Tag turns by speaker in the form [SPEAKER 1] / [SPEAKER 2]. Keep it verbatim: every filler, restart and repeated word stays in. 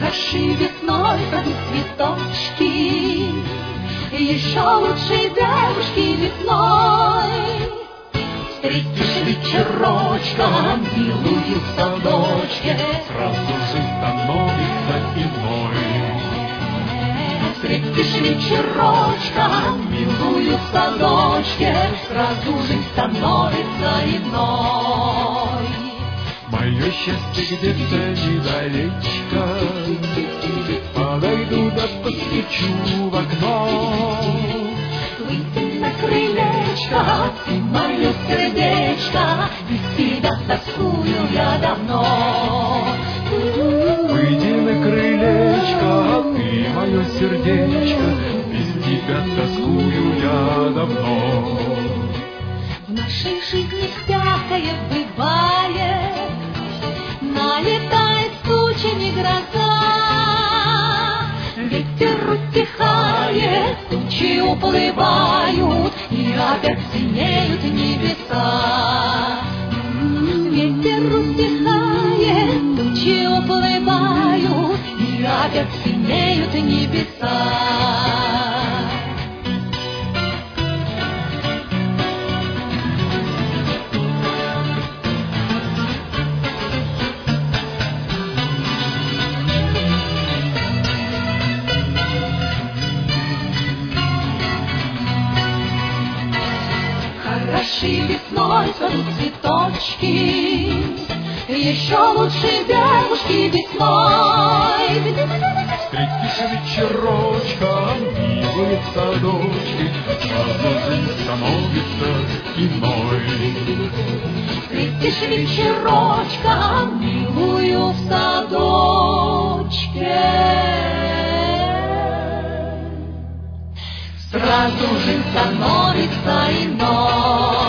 [SPEAKER 1] Хороши весной садут цветочки, еще лучше девушки весной. Встретишь вечерочком милую в садочке,
[SPEAKER 2] сразу жизнь становится иной.
[SPEAKER 1] Встретишь вечерочком милую в садочке, сразу жизнь становится иной.
[SPEAKER 2] Мое счастье где-то недалечко, подойду да постучу в окно.
[SPEAKER 1] Выйди на крылечко, ты мое сердечко, без тебя тоскую я давно.
[SPEAKER 2] Выйди на крылечко, ты мое сердечко, без тебя тоскую я давно.
[SPEAKER 1] В нашей жизни всякое бывает, налетает с тучами гроза. Ветер утихает, тучи уплывают, и опять синеют небеса. Ветер утихает, тучи уплывают, и опять синеют небеса. Хороши весной садут цветочки, еще лучше девушки весной.
[SPEAKER 2] Встретишь вечерочком милые в садочке, сразу жизнь становится иной.
[SPEAKER 1] Встретишь вечерочком милую в садочке, сразу жизнь становится иной.